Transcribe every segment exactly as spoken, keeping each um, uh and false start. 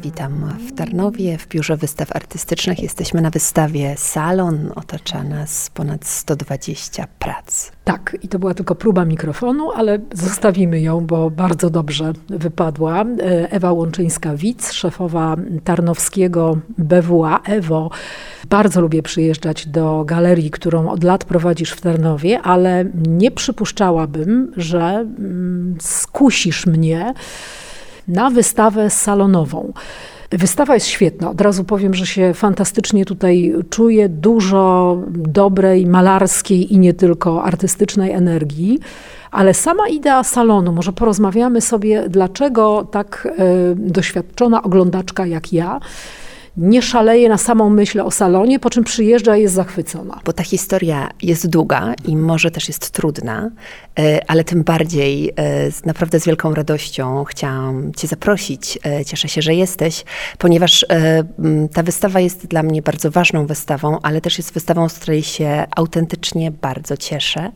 witam w Tarnowie, w Biurze Wystaw Artystycznych. Jesteśmy na wystawie Salon, otacza nas ponad sto dwadzieścia prac. Tak, i to była tylko próba mikrofonu, ale zostawimy ją, bo bardzo dobrze wypadła. Ewa Łączyńska-Witz, szefowa tarnowskiego B W A. Ewo, bardzo lubię przyjeżdżać do galerii, którą od lat prowadzisz w Tarnowie, ale nie przypuszczałabym, że skusisz mnie na wystawę salonową. Wystawa jest świetna. Od razu powiem, że się fantastycznie tutaj czuję. Dużo dobrej, malarskiej i nie tylko artystycznej energii. Ale sama idea salonu, może porozmawiamy sobie, dlaczego tak y, doświadczona oglądaczka jak ja nie szaleje na samą myśl o salonie, po czym przyjeżdża i jest zachwycona. Bo ta historia jest długa i może też jest trudna, ale tym bardziej naprawdę z wielką radością chciałam cię zaprosić. Cieszę się, że jesteś, ponieważ ta wystawa jest dla mnie bardzo ważną wystawą, ale też jest wystawą, z której się autentycznie bardzo cieszę.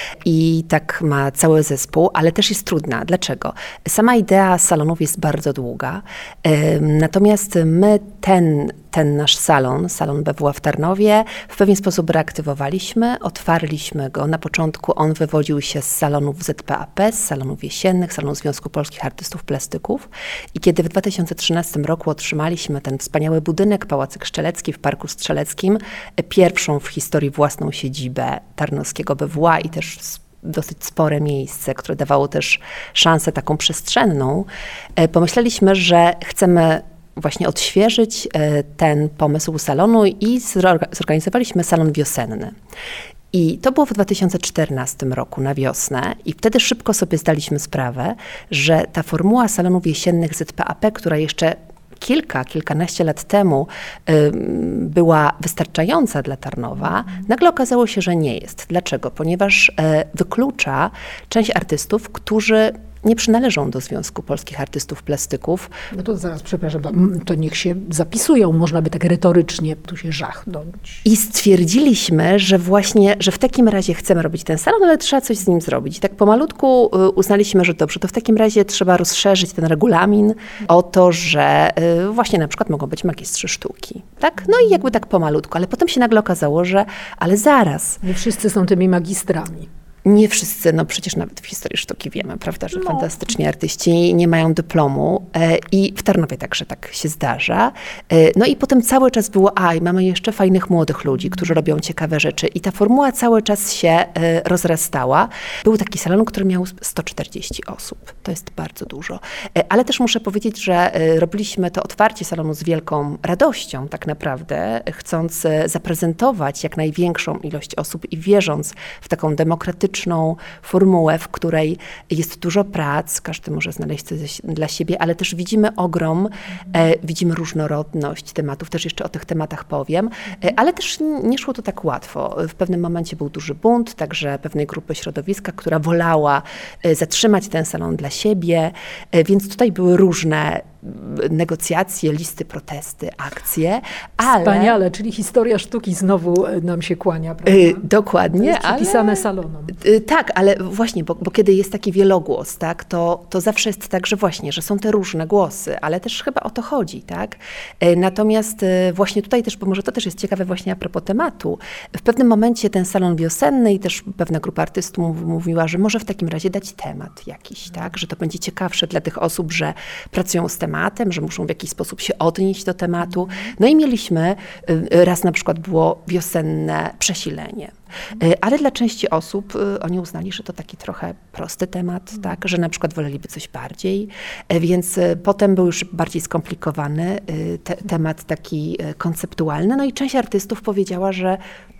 I tak ma cały zespół, ale też jest trudna. Dlaczego? Sama idea salonów jest bardzo długa, natomiast my ten Ten nasz salon, salon B W A w Tarnowie, w pewien sposób reaktywowaliśmy, otwarliśmy go. Na początku on wywodził się z salonów Z P A P, z salonów jesiennych, salonu Związku Polskich Artystów Plastyków. I kiedy w dwa tysiące trzynastym roku otrzymaliśmy ten wspaniały budynek, Pałacyk Strzelecki w Parku Strzeleckim, pierwszą w historii własną siedzibę tarnowskiego B W A i też dosyć spore miejsce, które dawało też szansę taką przestrzenną, pomyśleliśmy, że chcemy właśnie odświeżyć ten pomysł salonu i zorganizowaliśmy salon wiosenny. I to było w dwa tysiące czternastym roku na wiosnę i wtedy szybko sobie zdaliśmy sprawę, że ta formuła salonów jesiennych Z P A P, która jeszcze kilka, kilkanaście lat temu y, była wystarczająca dla Tarnowa, nagle okazało się, że nie jest. Dlaczego? Ponieważ y, wyklucza część artystów, którzy nie przynależą do Związku Polskich Artystów Plastyków. No to zaraz, przepraszam, to niech się zapisują, można by tak retorycznie tu się żachnąć. I stwierdziliśmy, że właśnie, że w takim razie chcemy robić ten salon, ale trzeba coś z nim zrobić. I tak pomalutku uznaliśmy, że dobrze, to w takim razie trzeba rozszerzyć ten regulamin o to, że właśnie na przykład mogą być magistrzy sztuki. Tak? No i jakby tak pomalutku, ale potem się nagle okazało, że ale zaraz. Nie wszyscy są tymi magistrami. Nie wszyscy, no przecież nawet w historii sztuki wiemy, prawda, że no. fantastyczni artyści nie mają dyplomu e, i w Tarnowie także tak się zdarza. E, no i potem cały czas było, a i mamy jeszcze fajnych młodych ludzi, którzy robią ciekawe rzeczy i ta formuła cały czas się e, rozrastała. Był taki salon, który miał sto czterdzieści osób. To jest bardzo dużo. E, ale też muszę powiedzieć, że e, robiliśmy to otwarcie salonu z wielką radością tak naprawdę, chcąc e, zaprezentować jak największą ilość osób i wierząc w taką demokratyczną formułę, w której jest dużo prac, każdy może znaleźć coś dla siebie, ale też widzimy ogrom, e, widzimy różnorodność tematów, też jeszcze o tych tematach powiem, e, ale też nie szło to tak łatwo. W pewnym momencie był duży bunt, także pewnej grupy środowiska, która wolała e, zatrzymać ten salon dla siebie, e, więc tutaj były różne negocjacje, listy, protesty, akcje, ale... Wspaniale, czyli historia sztuki znowu nam się kłania, prawda? Yy, dokładnie. To jest przypisane ale, salonom. Yy, tak, ale właśnie, bo, bo kiedy jest taki wielogłos, tak, to, to zawsze jest tak, że właśnie, że są te różne głosy, ale też chyba o to chodzi, tak? Yy, natomiast yy, właśnie tutaj też, bo może to też jest ciekawe właśnie a propos tematu, w pewnym momencie ten salon wiosenny i też pewna grupa artystów mówiła, że może w takim razie dać temat jakiś, tak? Że to będzie ciekawsze dla tych osób, że pracują z tematem, że muszą w jakiś sposób się odnieść do tematu. No i mieliśmy, raz na przykład było wiosenne przesilenie. Ale dla części osób oni uznali, że to taki trochę prosty temat, tak, że na przykład woleliby coś bardziej, więc potem był już bardziej skomplikowany te, temat taki konceptualny. No i część artystów powiedziała, że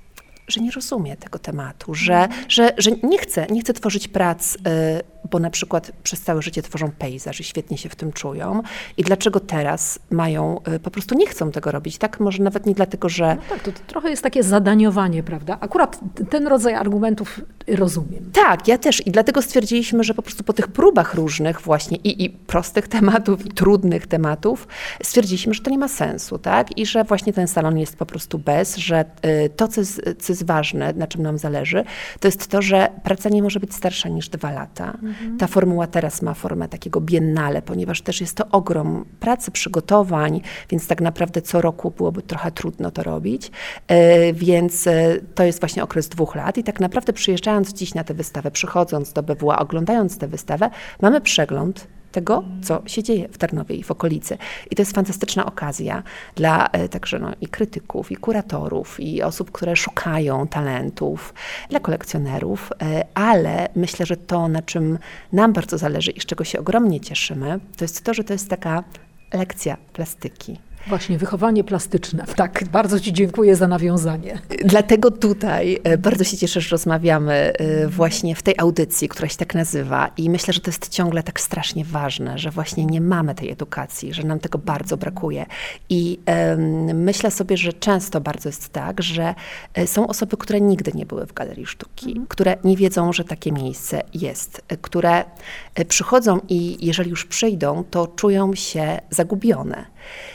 że nie rozumie tego tematu, że, że, że nie chce, nie chce tworzyć prac, bo na przykład przez całe życie tworzą pejzaż i świetnie się w tym czują. I dlaczego teraz mają, po prostu nie chcą tego robić, tak? Może nawet nie dlatego, że... No tak, to, to trochę jest takie zadaniowanie, prawda? Akurat ten rodzaj argumentów rozumiem. Tak, ja też. I dlatego stwierdziliśmy, że po prostu po tych próbach różnych właśnie i, i prostych tematów, i trudnych tematów, stwierdziliśmy, że to nie ma sensu, tak? I że właśnie ten salon jest po prostu bez, że to, co jest, co jest ważne, na czym nam zależy, to jest to, że praca nie może być starsza niż dwa lata. Mhm. Ta formuła teraz ma formę takiego biennale, ponieważ też jest to ogrom pracy, przygotowań, więc tak naprawdę co roku byłoby trochę trudno to robić. Więc to jest właśnie okres dwóch lat i tak naprawdę przyjeżdżając dziś na tę wystawę, przychodząc do B W A, oglądając tę wystawę, mamy przegląd tego, co się dzieje w Tarnowie i w okolicy. I to jest fantastyczna okazja dla e, także no, i krytyków, i kuratorów, i osób, które szukają talentów, dla kolekcjonerów, e, ale myślę, że to, na czym nam bardzo zależy i z czego się ogromnie cieszymy, to jest to, że to jest taka lekcja plastyki. Właśnie, wychowanie plastyczne. Tak, bardzo Ci dziękuję za nawiązanie. Dlatego tutaj bardzo się cieszę, że rozmawiamy właśnie w tej audycji, która się tak nazywa i myślę, że to jest ciągle tak strasznie ważne, że właśnie nie mamy tej edukacji, że nam tego bardzo brakuje. I um, myślę sobie, że często bardzo jest tak, że są osoby, które nigdy nie były w Galerii Sztuki, mhm. które nie wiedzą, że takie miejsce jest, które przychodzą i jeżeli już przyjdą, to czują się zagubione.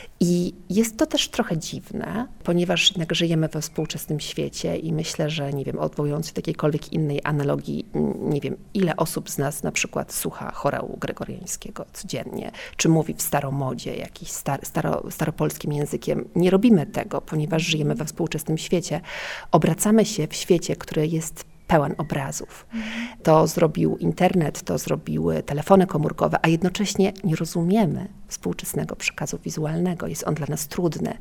I jest to też trochę dziwne, ponieważ jednak żyjemy we współczesnym świecie i myślę, że nie wiem, odwołując się do jakiejkolwiek innej analogii, nie wiem, ile osób z nas na przykład słucha chorału gregoriańskiego codziennie, czy mówi w staromodzie, jakiś star, staro, staropolskim językiem. Nie robimy tego, ponieważ żyjemy we współczesnym świecie. Obracamy się w świecie, który jest pełen obrazów. To zrobił internet, to zrobiły telefony komórkowe, a jednocześnie nie rozumiemy współczesnego przekazu wizualnego. Jest on dla nas trudny.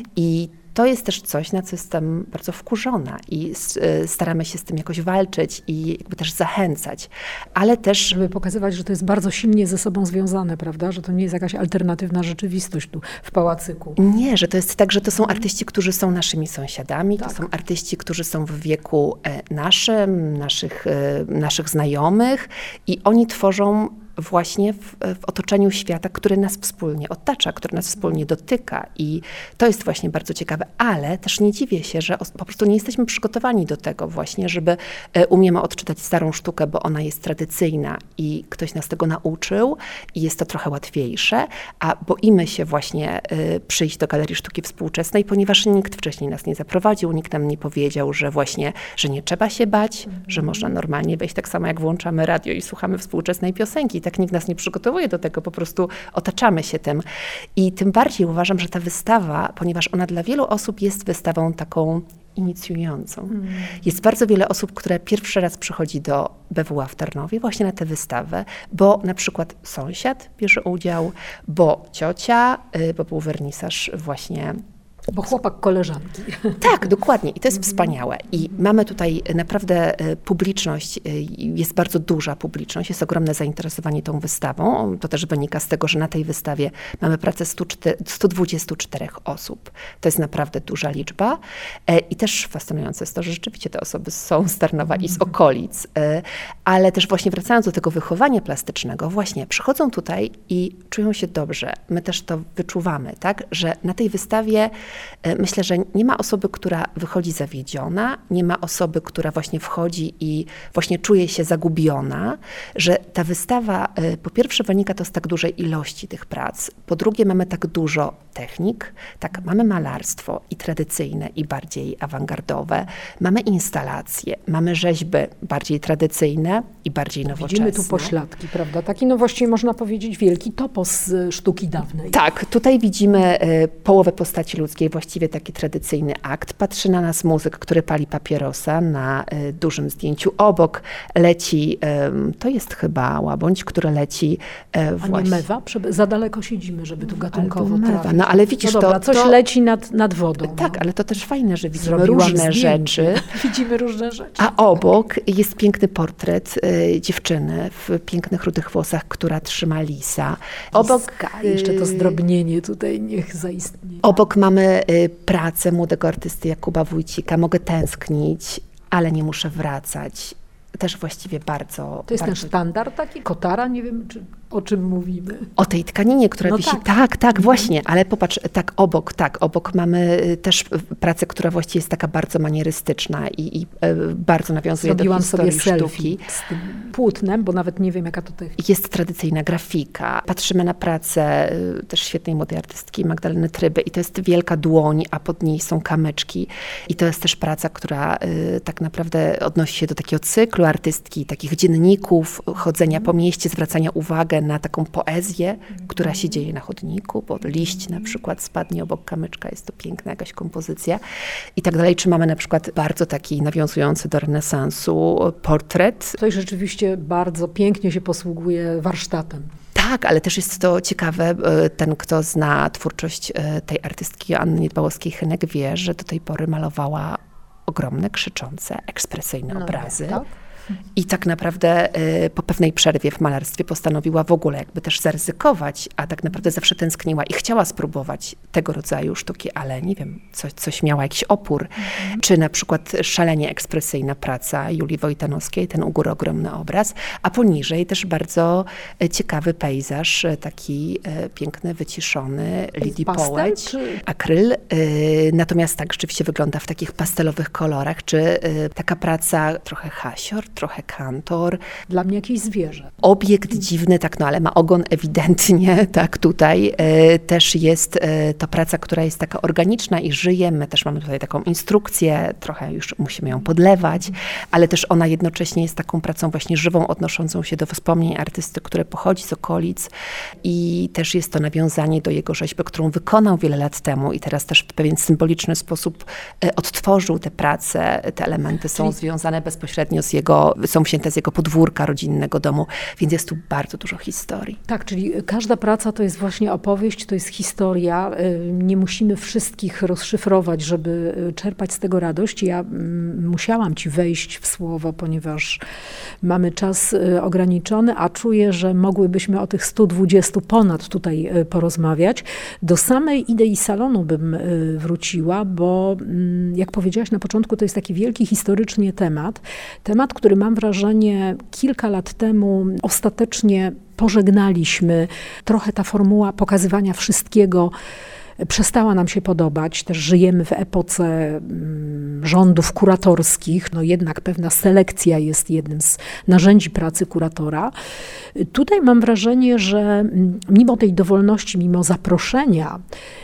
I to jest też coś, na co jestem bardzo wkurzona i staramy się z tym jakoś walczyć i jakby też zachęcać, ale też... Żeby pokazywać, że to jest bardzo silnie ze sobą związane, prawda? Że to nie jest jakaś alternatywna rzeczywistość tu w Pałacyku. Nie, że to jest tak, że to są artyści, którzy są naszymi sąsiadami, tak. To są artyści, którzy są w wieku naszym, naszych, naszych znajomych i oni tworzą właśnie w, w otoczeniu świata, który nas wspólnie otacza, który nas wspólnie dotyka i to jest właśnie bardzo ciekawe, ale też nie dziwię się, że po prostu nie jesteśmy przygotowani do tego właśnie, żeby umiemy odczytać starą sztukę, bo ona jest tradycyjna i ktoś nas tego nauczył i jest to trochę łatwiejsze, a boimy się właśnie przyjść do Galerii Sztuki Współczesnej, ponieważ nikt wcześniej nas nie zaprowadził, nikt nam nie powiedział, że właśnie, że nie trzeba się bać, mhm. że można normalnie wejść tak samo jak włączamy radio i słuchamy współczesnej piosenki. Tak nikt nas nie przygotowuje do tego, po prostu otaczamy się tym. I tym bardziej uważam, że ta wystawa, ponieważ ona dla wielu osób jest wystawą taką inicjującą. Mm. Jest bardzo wiele osób, które pierwszy raz przychodzi do B W A w Tarnowie właśnie na tę wystawę, bo na przykład sąsiad bierze udział, bo ciocia, bo był wernisaż właśnie. Bo chłopak koleżanki. Tak, dokładnie. I to jest wspaniałe. I mamy tutaj naprawdę publiczność, jest bardzo duża publiczność, jest ogromne zainteresowanie tą wystawą. To też wynika z tego, że na tej wystawie mamy pracę stu dwudziestu czterech osób. To jest naprawdę duża liczba. I też fascynujące jest to, że rzeczywiście te osoby są z Tarnowa i z okolic. Ale też właśnie wracając do tego wychowania plastycznego, właśnie przychodzą tutaj i czują się dobrze. My też to wyczuwamy, tak? Że na tej wystawie myślę, że nie ma osoby, która wychodzi zawiedziona, nie ma osoby, która właśnie wchodzi i właśnie czuje się zagubiona, że ta wystawa po pierwsze wynika to z tak dużej ilości tych prac, po drugie mamy tak dużo technik, tak, mamy malarstwo i tradycyjne i bardziej awangardowe, mamy instalacje, mamy rzeźby bardziej tradycyjne i bardziej nowoczesne. Widzimy tu pośladki, prawda? Taki no właściwie można powiedzieć wielki topos z sztuki dawnej. Tak, tutaj widzimy połowę postaci ludzkiej, właściwie taki tradycyjny akt. Patrzy na nas muzyk, który pali papierosa na y, dużym zdjęciu. Obok leci, y, to jest chyba łabędź, który leci y, właśnie. A nie mewa? Za daleko siedzimy, żeby tu gatunkowo trafić. No ale widzisz, no dobra, to, coś to... leci nad, nad wodą. Tak, no. Ale to też fajne, że widzimy Zrobiłam różne zdjęcie. rzeczy. Widzimy różne rzeczy. A obok jest piękny portret y, dziewczyny w pięknych, rudych włosach, która trzyma lisa. Obok y... jeszcze to zdrobnienie tutaj niech zaistnieje. Obok mamy y, pracę młodego artysty Jakuba Wójcika. Mogę tęsknić, ale nie muszę wracać. Też właściwie bardzo... To jest bardzo... ten sztandar taki, kotara, nie wiem czy... O czym mówimy? O tej tkaninie, która no wisi. Tak, tak, tak, właśnie, ale popatrz, tak obok, tak, obok mamy też pracę, która właściwie jest taka bardzo manierystyczna i, i bardzo nawiązuje Zrobiłam do historii sobie sztuki. z tym płótnem, bo nawet nie wiem, jaka to technika. Jest tradycyjna grafika. Patrzymy na pracę też świetnej młodej artystki Magdaleny Tryby i to jest wielka dłoń, a pod niej są kamyczki. I to jest też praca, która y, tak naprawdę odnosi się do takiego cyklu artystki, takich dzienników, chodzenia po mieście, zwracania uwagi na taką poezję, która się dzieje na chodniku, bo liść na przykład spadnie obok kamyczka, jest to piękna jakaś kompozycja i tak dalej. Czy mamy na przykład bardzo taki nawiązujący do renesansu portret. To rzeczywiście bardzo pięknie się posługuje warsztatem. Tak, ale też jest to ciekawe, ten kto zna twórczość tej artystki Anny Niedbałowskiej-Hynek wie, że do tej pory malowała ogromne, krzyczące, ekspresyjne no, obrazy. Tak? I tak naprawdę y, po pewnej przerwie w malarstwie postanowiła w ogóle jakby też zaryzykować, a tak naprawdę zawsze tęskniła i chciała spróbować tego rodzaju sztuki, ale nie wiem, coś, coś miała jakiś opór. Mhm. Czy na przykład szalenie ekspresyjna praca Julii Wojtanowskiej, ten u góry ogromny obraz, a poniżej też bardzo ciekawy pejzaż, taki y, piękny, wyciszony, Lidii Połeć, czy... akryl. Y, natomiast tak rzeczywiście wygląda w takich pastelowych kolorach, czy y, taka praca trochę hasior, trochę kantor. Dla mnie jakieś zwierzę. Obiekt dziwny, tak, no ale ma ogon ewidentnie, tak, tutaj. E, też jest e, to praca, która jest taka organiczna i żyje. My też mamy tutaj taką instrukcję, trochę już musimy ją podlewać, ale też ona jednocześnie jest taką pracą właśnie żywą, odnoszącą się do wspomnień artysty, które pochodzi z okolic i też jest to nawiązanie do jego rzeźby, którą wykonał wiele lat temu i teraz też w pewien symboliczny sposób e, odtworzył te prace. Te elementy są Czyli... związane bezpośrednio z jego są wzięte z jego podwórka rodzinnego domu, więc jest tu bardzo dużo historii. Tak, czyli każda praca to jest właśnie opowieść, to jest historia. Nie musimy wszystkich rozszyfrować, żeby czerpać z tego radość. Ja musiałam ci wejść w słowo, ponieważ mamy czas ograniczony, a czuję, że mogłybyśmy o tych stu dwudziestu ponad tutaj porozmawiać. Do samej idei salonu bym wróciła, bo jak powiedziałaś na początku, to jest taki wielki historycznie temat. Temat, który mam wrażenie kilka lat temu ostatecznie pożegnaliśmy. Trochę ta formuła pokazywania wszystkiego przestała nam się podobać. Też żyjemy w epoce rządów kuratorskich. No jednak pewna selekcja jest jednym z narzędzi pracy kuratora. Tutaj mam wrażenie, że mimo tej dowolności, mimo zaproszenia,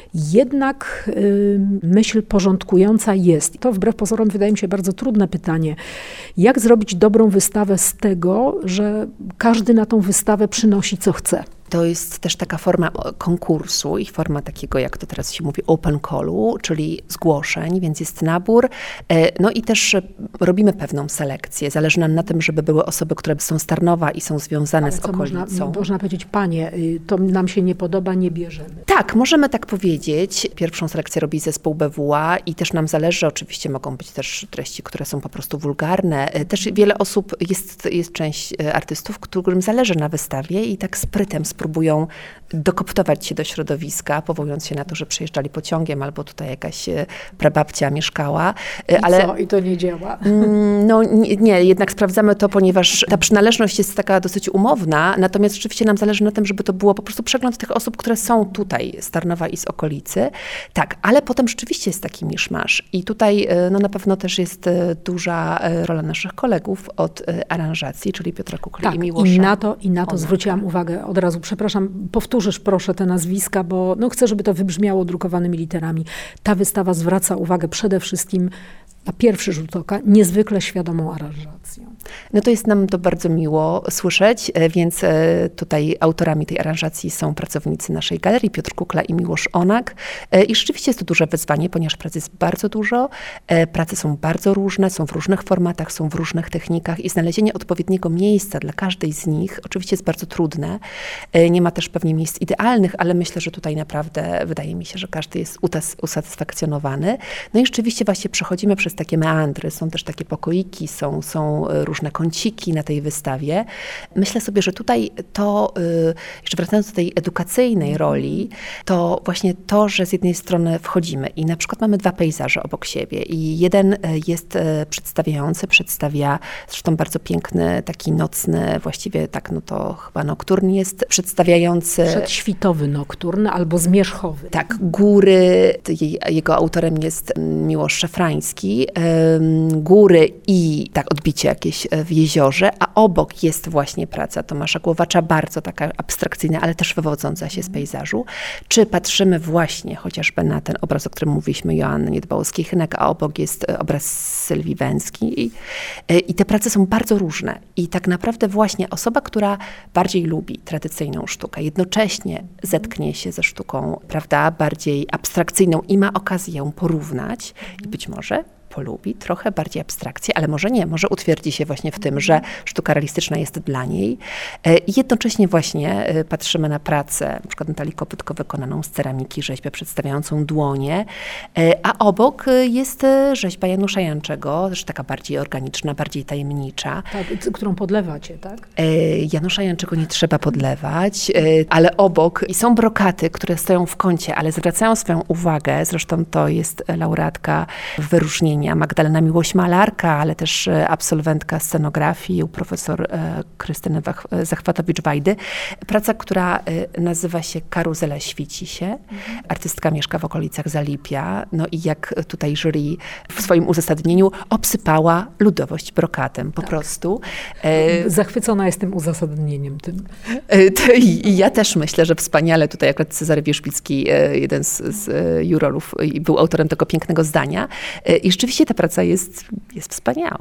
jednak y, myśl porządkująca jest. To wbrew pozorom wydaje mi się bardzo trudne pytanie. Jak zrobić dobrą wystawę z tego, że każdy na tą wystawę przynosi co chce? To jest też taka forma konkursu i forma takiego, jak to teraz się mówi, open callu, czyli zgłoszeń, więc jest nabór. No i też robimy pewną selekcję. Zależy nam na tym, żeby były osoby, które są z Tarnowa i są związane Ale z co okolicą. Można, można powiedzieć, panie, to nam się nie podoba, nie bierzemy. Tak, możemy tak powiedzieć. Pierwszą selekcję robi zespół B W A i też nam zależy, oczywiście mogą być też treści, które są po prostu wulgarne. Też wiele osób, jest, jest część artystów, którym zależy na wystawie i tak sprytem spróbują dokoptować się do środowiska, powołując się na to, że przyjeżdżali pociągiem albo tutaj jakaś prababcia mieszkała. I ale co? I to nie działa? No nie, nie, jednak sprawdzamy to, ponieważ ta przynależność jest taka dosyć umowna, natomiast rzeczywiście nam zależy na tym, żeby to było po prostu przegląd tych osób, które są tutaj z Tarnowa i z okolicy. Tak, ale potem rzeczywiście jest taki miszmasz i tutaj no, na pewno też jest duża rola naszych kolegów od aranżacji, czyli Piotra Kukli tak, i Miłosza. I na to, i na to zwróciłam uwagę od razu. Przepraszam, powtórzysz proszę te nazwiska, bo no, chcę, żeby to wybrzmiało drukowanymi literami. Ta wystawa zwraca uwagę przede wszystkim na pierwszy rzut oka niezwykle świadomą aranżacją. No to jest nam to bardzo miło słyszeć, więc tutaj autorami tej aranżacji są pracownicy naszej galerii, Piotr Kukla i Miłosz Onak. I rzeczywiście jest to duże wyzwanie, ponieważ pracy jest bardzo dużo, prace są bardzo różne, są w różnych formatach, są w różnych technikach i znalezienie odpowiedniego miejsca dla każdej z nich oczywiście jest bardzo trudne. Nie ma też pewnie miejsc idealnych, ale myślę, że tutaj naprawdę wydaje mi się, że każdy jest usatysfakcjonowany. No i rzeczywiście właśnie przechodzimy przez jest takie meandry, są też takie pokoiki, są, są różne kąciki na tej wystawie. Myślę sobie, że tutaj to, jeszcze wracając do tej edukacyjnej roli, to właśnie to, że z jednej strony wchodzimy i na przykład mamy dwa pejzaże obok siebie i jeden jest przedstawiający, przedstawia zresztą bardzo piękny, taki nocny, właściwie tak, no to chyba nokturn jest przedstawiający... Przedświtowy nokturn albo zmierzchowy. Tak, góry, jego autorem jest Miłosz Szafrański, góry i tak odbicie jakieś w jeziorze, a obok jest właśnie praca Tomasza Głowacza, bardzo taka abstrakcyjna, ale też wywodząca się z pejzażu. Czy patrzymy właśnie chociażby na ten obraz, o którym mówiliśmy, Joanny Niedbałowskiej-Hynek, a obok jest obraz Sylwii Węckiej. I, I te prace są bardzo różne. I tak naprawdę właśnie osoba, która bardziej lubi tradycyjną sztukę, jednocześnie zetknie się ze sztuką, prawda, bardziej abstrakcyjną i ma okazję ją porównać i być może polubi trochę bardziej abstrakcję, ale może nie, może utwierdzi się właśnie w tym, że sztuka realistyczna jest dla niej. I jednocześnie właśnie patrzymy na pracę, na przykład Natalii Kopytko wykonaną z ceramiki, rzeźbę przedstawiającą dłonie, a obok jest rzeźba Janusza Janczego, też taka bardziej organiczna, bardziej tajemnicza. Tak, którą podlewacie, tak? Janusza Janczego nie trzeba podlewać, ale obok i są brokaty, które stoją w kącie, ale zwracają swoją uwagę, zresztą to jest laureatka wyróżnienia Magdalena Miłoś-Malarka, ale też absolwentka scenografii u profesor Krystyny Zachwatowicz-Wajdy. Praca, która nazywa się Karuzela świeci się. Mhm. Artystka mieszka w okolicach Zalipia. No i jak tutaj jury w swoim uzasadnieniu obsypała ludowość brokatem. Po tak. prostu. Zachwycona jestem uzasadnieniem tym. I ja też myślę, że wspaniale tutaj akurat Cezary Wierzbicki, jeden z, z jurorów, był autorem tego pięknego zdania. I rzeczywiście ta praca jest, jest wspaniała.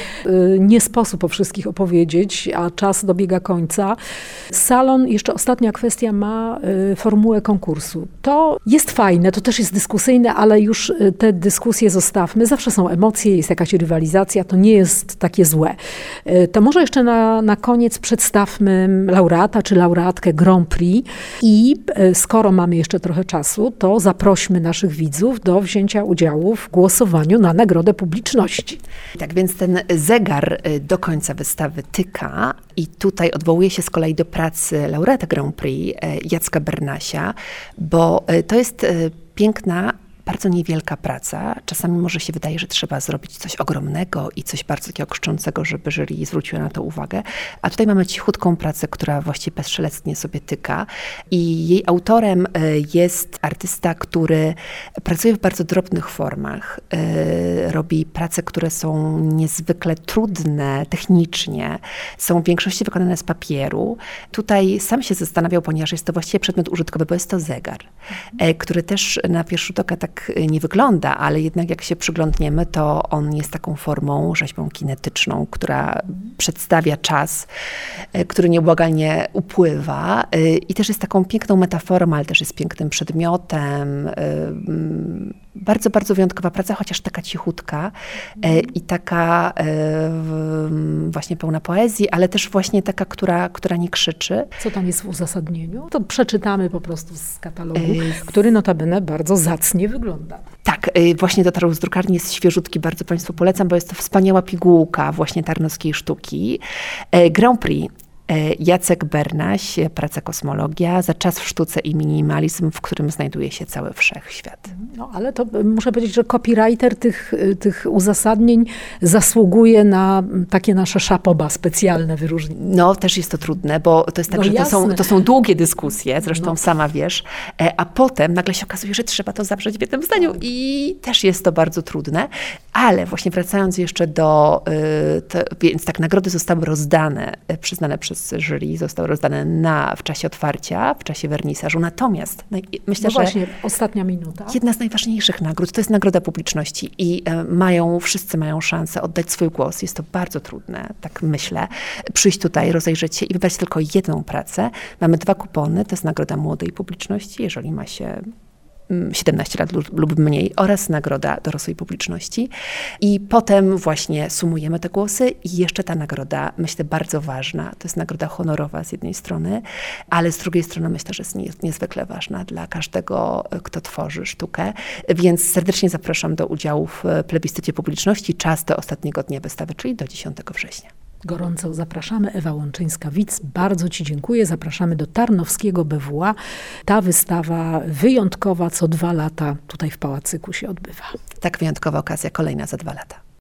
Nie sposób o wszystkich opowiedzieć, a czas dobiega końca. Salon, jeszcze ostatnia kwestia, ma formułę konkursu. To jest fajne, to też jest dyskusyjne, ale już te dyskusje zostawmy. Zawsze są emocje, jest jakaś rywalizacja, to nie jest takie złe. To może jeszcze na, na koniec przedstawmy laureata czy laureatkę Grand Prix i skoro mamy jeszcze trochę czasu, to zaprośmy naszych widzów do wzięcia udziału w głosowaniu na nagrodę publiczności. Tak więc ten zegar do końca wystawy tyka i tutaj odwołuje się z kolei do pracy laureata Grand Prix Jacka Bernasia, bo to jest piękna, bardzo niewielka praca. Czasami może się wydaje, że trzeba zrobić coś ogromnego i coś bardzo takiego krzącego, żeby jury zwróciło na to uwagę. A tutaj mamy cichutką pracę, która właściwie bezszelecnie sobie tyka. I jej autorem jest artysta, który pracuje w bardzo drobnych formach. Robi prace, które są niezwykle trudne technicznie. Są w większości wykonane z papieru. Tutaj sam się zastanawiał, ponieważ jest to właściwie przedmiot użytkowy, bo jest to zegar, który też na pierwszy rzut oka tak nie wygląda, ale jednak jak się przyglądniemy, to on jest taką formą, rzeźbą kinetyczną, która przedstawia czas, który nieubłagalnie upływa i też jest taką piękną metaforą, ale też jest pięknym przedmiotem. Bardzo, bardzo wyjątkowa praca, chociaż taka cichutka i taka właśnie pełna poezji, ale też właśnie taka, która, która nie krzyczy. Co tam jest w uzasadnieniu? To przeczytamy po prostu z katalogu, który notabene bardzo zacnie wygląda. Tak, właśnie dotarł z drukarni, jest świeżutki, bardzo Państwu polecam, bo jest to wspaniała pigułka właśnie tarnowskiej sztuki. Grand Prix. Jacek Bernaś, praca Kosmologia, za czas w sztuce i minimalizm, w którym znajduje się cały wszechświat. No ale to muszę powiedzieć, że copywriter tych, tych uzasadnień zasługuje na takie nasze szapoba specjalne wyróżnienie. No też jest to trudne, bo to jest tak, no że to są, to są długie dyskusje, zresztą no. sama wiesz, a potem nagle się okazuje, że trzeba to zawrzeć w jednym zdaniu i też jest to bardzo trudne, ale właśnie wracając jeszcze do, to, więc tak nagrody zostały rozdane, przyznane przez jury, zostały rozdane na, w czasie otwarcia, w czasie wernisażu. Natomiast no, myślę, no właśnie, że ostatnia minuta. Jedna z najważniejszych nagród to jest nagroda publiczności i e, mają, wszyscy mają szansę oddać swój głos. Jest to bardzo trudne, tak myślę. Przyjść tutaj, rozejrzeć się i wybrać tylko jedną pracę. Mamy dwa kupony, to jest nagroda młodej publiczności, jeżeli ma się siedemnaście lat lub, lub mniej oraz nagroda dorosłej publiczności. I potem właśnie sumujemy te głosy i jeszcze ta nagroda, myślę, bardzo ważna. To jest nagroda honorowa z jednej strony, ale z drugiej strony myślę, że jest niezwykle ważna dla każdego, kto tworzy sztukę. Więc serdecznie zapraszam do udziału w plebiscycie publiczności. Czas do ostatniego dnia wystawy, czyli do dziesiątego września. Gorąco zapraszamy. Ewa Łączyńska-Witz, bardzo Ci dziękuję. Zapraszamy do Tarnowskiego B W A. Ta wystawa wyjątkowa, co dwa lata tutaj w Pałacyku się odbywa. Tak, wyjątkowa okazja, kolejna za dwa lata.